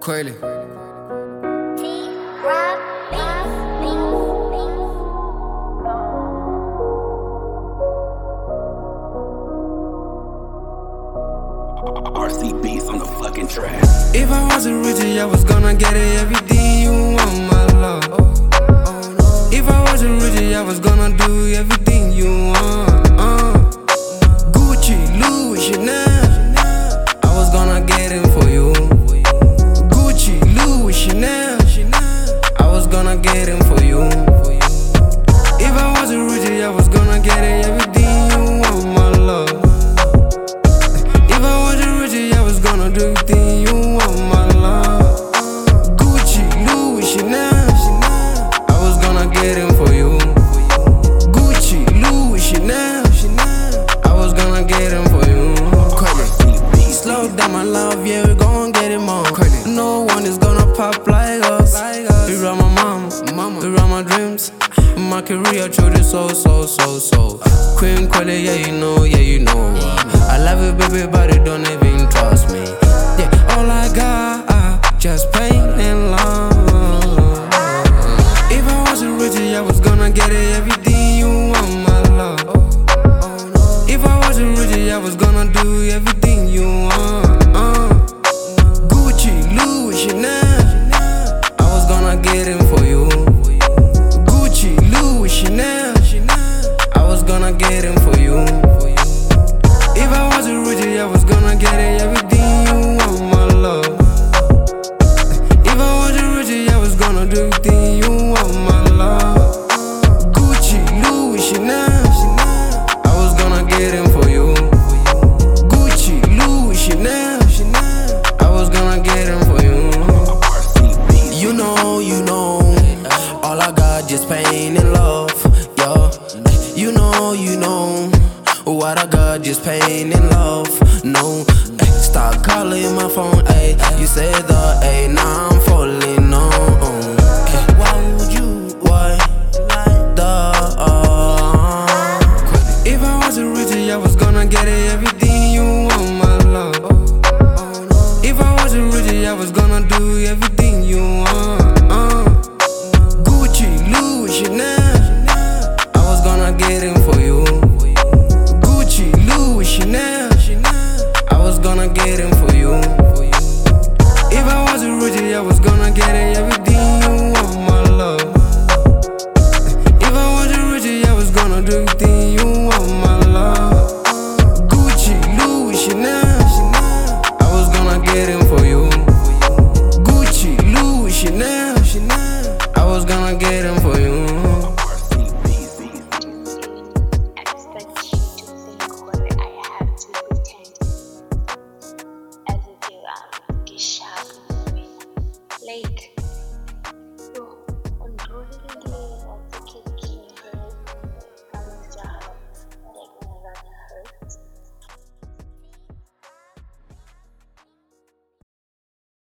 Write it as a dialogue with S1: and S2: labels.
S1: Quayle.
S2: RC beats on the fucking track.
S1: If I wasn't rich, I was gonna get it, everything you want, my love. If I wasn't rich, I was gonna do everything you want. Gucci, Louis, Chanel, I was gonna get it for you. Gucci, Louis, Chanel, I was gonna get it for you. If I wasn't rich, I was gonna get it, everything you want, my love. If I wasn't rich, I was gonna do everything you want, my love. Gucci, Louis, Chanel, I was gonna get it for you. Gucci, Louis, Chanel, I was gonna get it for you. Slow down, my love, yeah, we gon' get it more. No one is gonna pop like us. We run my mama, we run my dreams. My career children so. Queen Quayle, yeah you know. I love you, baby, but you don't even trust me. Yeah, all I got, just pain and love. If I wasn't rich, I was gonna get it, everything you want, my love. If I wasn't rich, I was gonna do everything you want. Gucci, Louis, Chanel, I was gonna get it for you. Gucci, Louis, Chanel, I was gonna get it for you. If I wasn't rich, I was gonna get it, everything you want, my love. If I wasn't rich, I was gonna do everything you want, my love. Gucci, Louis, Chanel, I was gonna get it for you. Gucci, Louis, Chanel, I was gonna get it for you. You know, all I got just pain and love, yeah. You know, what I got just pain and love, no. Stop calling my phone, ayy. You said the A, now I'm falling on. Why would you, why If I wasn't rich, I was gonna get it, everything you want, my love. If I wasn't rich, I was gonna do everything you want. Gucci, Louis, Chanel, I was gonna get it for you. Gucci, Louis, Chanel, I was gonna get it for you. If I wasn't rich, I was gonna get it, everything you want, my love. If I wasn't rich, I was gonna do everything you want, my love. Gucci, Louis, Chanel, I was gonna get it for you. Gucci, Louis, Chanel, I was gonna get it